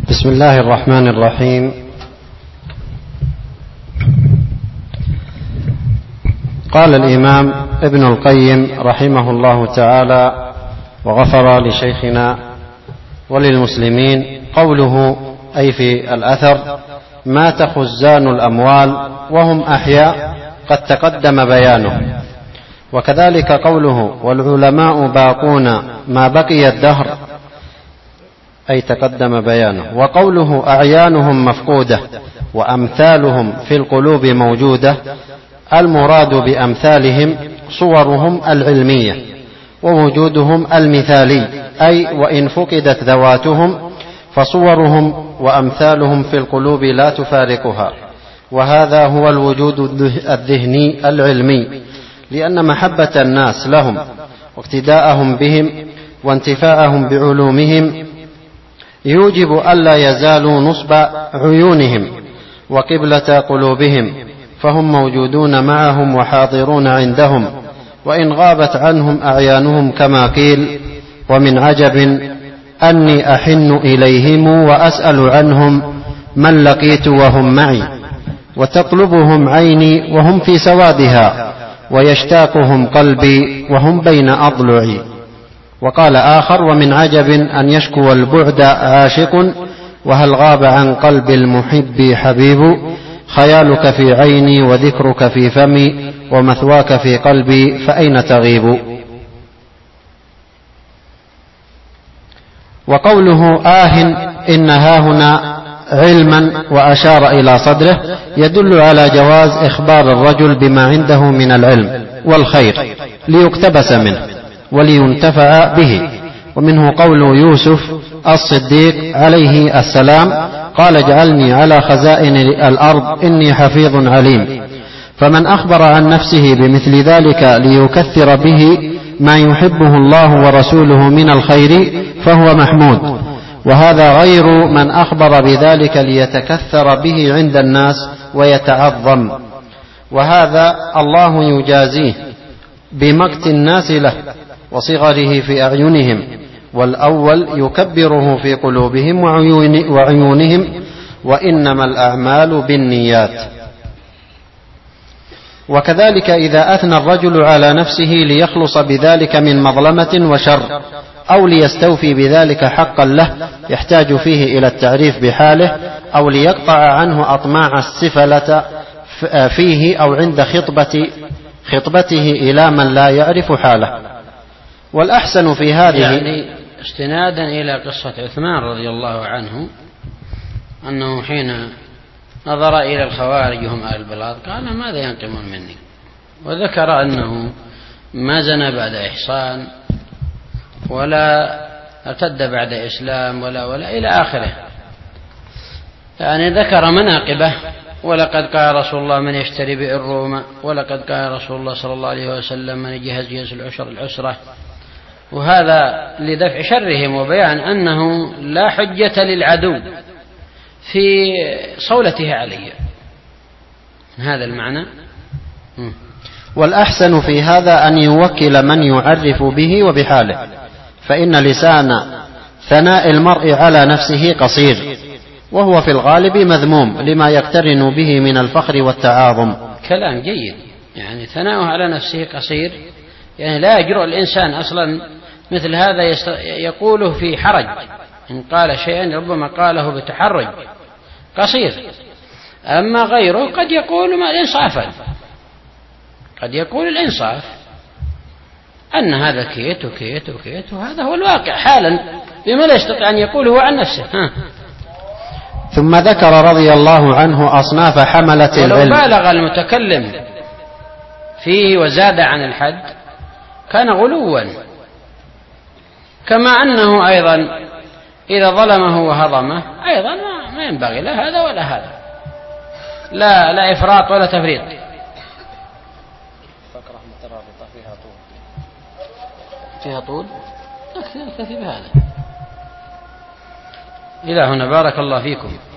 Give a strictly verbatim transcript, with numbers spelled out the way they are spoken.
بسم الله الرحمن الرحيم. قال الإمام ابن القيم رحمه الله تعالى وغفر لشيخنا وللمسلمين: قوله أي في الأثر: مات خزان الأموال وهم أحياء، قد تقدم بيانه. وكذلك قوله: والعلماء باقون ما بقي الدهر، أي تقدم بيانه. وقوله: أعيانهم مفقودة وأمثالهم في القلوب موجودة، المراد بأمثالهم صورهم العلمية ووجودهم المثالي، أي وإن فقدت ذواتهم فصورهم وأمثالهم في القلوب لا تفارقها. وهذا هو الوجود الذهني العلمي، لأن محبة الناس لهم واقتداءهم بهم وانتفاءهم بعلومهم يوجب ألا يزالوا نصب عيونهم وقبلة قلوبهم، فهم موجودون معهم وحاضرون عندهم، وإن غابت عنهم أعيانهم كما قيل: ومن عجب أني أحن إليهم وأسأل عنهم من لقيت وهم معي، وتطلبهم عيني وهم في سوادها، ويشتاقهم قلبي وهم بين أضلعي. وقال آخر: ومن عجب أن يشكو البعد عاشق، وهل غاب عن قلب المحب حبيب، خيالك في عيني وذكرك في فمي، ومثواك في قلبي فأين تغيب. وقوله آه إن هاهنا علما وأشار إلى صدره يدل على جواز إخبار الرجل بما عنده من العلم والخير ليقتبس منه ولينتفع به. ومنه قول يوسف الصديق عليه السلام: قال: اجعلني على خزائن الأرض إني حفيظ عليم. فمن أخبر عن نفسه بمثل ذلك ليكثر به ما يحبه الله ورسوله من الخير فهو محمود، وهذا غير من أخبر بذلك ليتكثر به عند الناس ويتعظم، وهذا الله يجازيه بمقت الناس له وصغره في أعينهم، والأول يكبره في قلوبهم وعيونهم، وإنما الأعمال بالنيات. وكذلك إذا أثنى الرجل على نفسه ليخلص بذلك من مظلمة وشر، أو ليستوفي بذلك حقا له يحتاج فيه إلى التعريف بحاله، أو ليقطع عنه أطماع السفلة فيه، أو عند خطبة خطبته إلى من لا يعرف حاله. والأحسن في هذه، يعني استنادا إلى قصة عثمان رضي الله عنه أنه حين نظر إلى الخوارج هم أهل البلاط قال: ماذا ينقمون مني؟ وذكر أنه ما زنى بعد إحصان ولا ارتد بعد إسلام ولا ولا إلى آخره، يعني ذكر مناقبه. ولقد قال رسول الله: من يشتري بئر روما، ولقد قال رسول الله صلى الله عليه وسلم: من يجهز جهاز العشر العسرة. وهذا لدفع شرهم وبيان أنه لا حجة للعدو في صولته عليه، هذا المعنى. والأحسن في هذا أن يوكل من يعرف به وبحاله، فإن لسان ثناء المرء على نفسه قصير، وهو في الغالب مذموم لما يقترن به من الفخر والتعاظم. كلام جيد، يعني ثناؤه على نفسه قصير، يعني لا يجرؤ الإنسان أصلا مثل هذا يقوله في حرج، إن قال شيئا ربما قاله بتحرج، قصير. أما غيره قد يقول ما الإنصاف، قد يقول الإنصاف أن هذا كيت وكيت وكيت، وهذا هو الواقع حالا بما لا يستطيع أن يقوله عن نفسه. ها. ثم ذكر رضي الله عنه أصناف حملة العلم. ولو بالغ المتكلم فيه وزاد عن الحد كان غلوا، كما أنه أيضا إذا ظلمه وهضمه أيضا ما ينبغي لا هذا ولا هذا، لا لا إفراط ولا تفريط. فكرة مترابطة فيها طول فيها طول نكتفي بهذا. إلى هنا بارك الله فيكم.